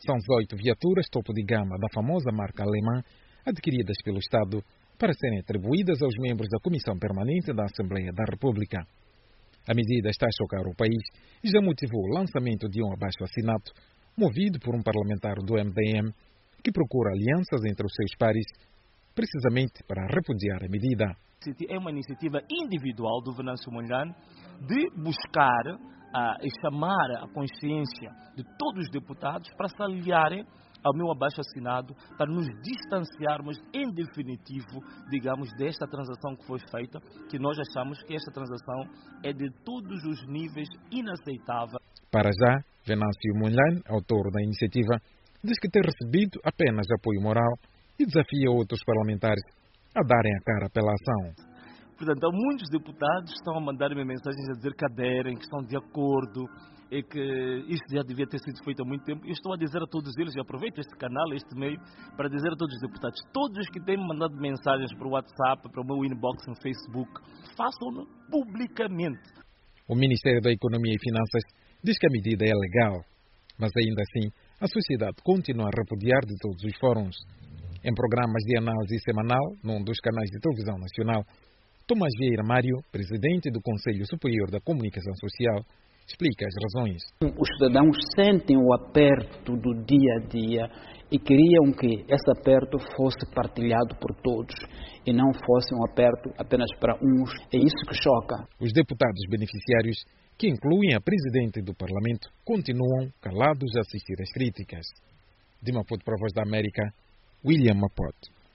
São 18 viaturas topo de gama da famosa marca alemã, adquiridas pelo Estado para serem atribuídas aos membros da Comissão Permanente da Assembleia da República. A medida está a chocar o país e já motivou o lançamento de um abaixo-assinato movido por um parlamentar do MDM que procura alianças entre os seus pares, precisamente para repudiar a medida. É uma iniciativa individual do Venâncio Mondlane de buscar e chamar a consciência de todos os deputados para se aliarem ao meu abaixo-assinado, para nos distanciarmos em definitivo, digamos, desta transação que foi feita, que nós achamos que esta transação é de todos os níveis inaceitável. Para já, Venâncio Mondlane, autor da iniciativa, diz que tem recebido apenas apoio moral e desafia outros parlamentares a darem a cara pela ação. Portanto, muitos deputados estão a mandar-me mensagens a dizer que aderem, que estão de acordo e que isto já devia ter sido feito há muito tempo. Eu estou a dizer a todos eles, e aproveito este canal, este meio, para dizer a todos os deputados, todos os que têm me mandado mensagens para o WhatsApp, para o meu inbox no Facebook, façam-no publicamente. O Ministério da Economia e Finanças diz que a medida é legal, mas ainda assim a sociedade continua a repudiar de todos os fóruns. Em programas de análise semanal, num dos canais de televisão nacional, Tomás Vieira Mário, presidente do Conselho Superior da Comunicação Social, explica as razões. Os cidadãos sentem o aperto do dia a dia e queriam que esse aperto fosse partilhado por todos e não fosse um aperto apenas para uns. É isso que choca. Os deputados beneficiários, que incluem a presidente do Parlamento, continuam calados a assistir às críticas. De Maputo para a Voz da América, William Maputo.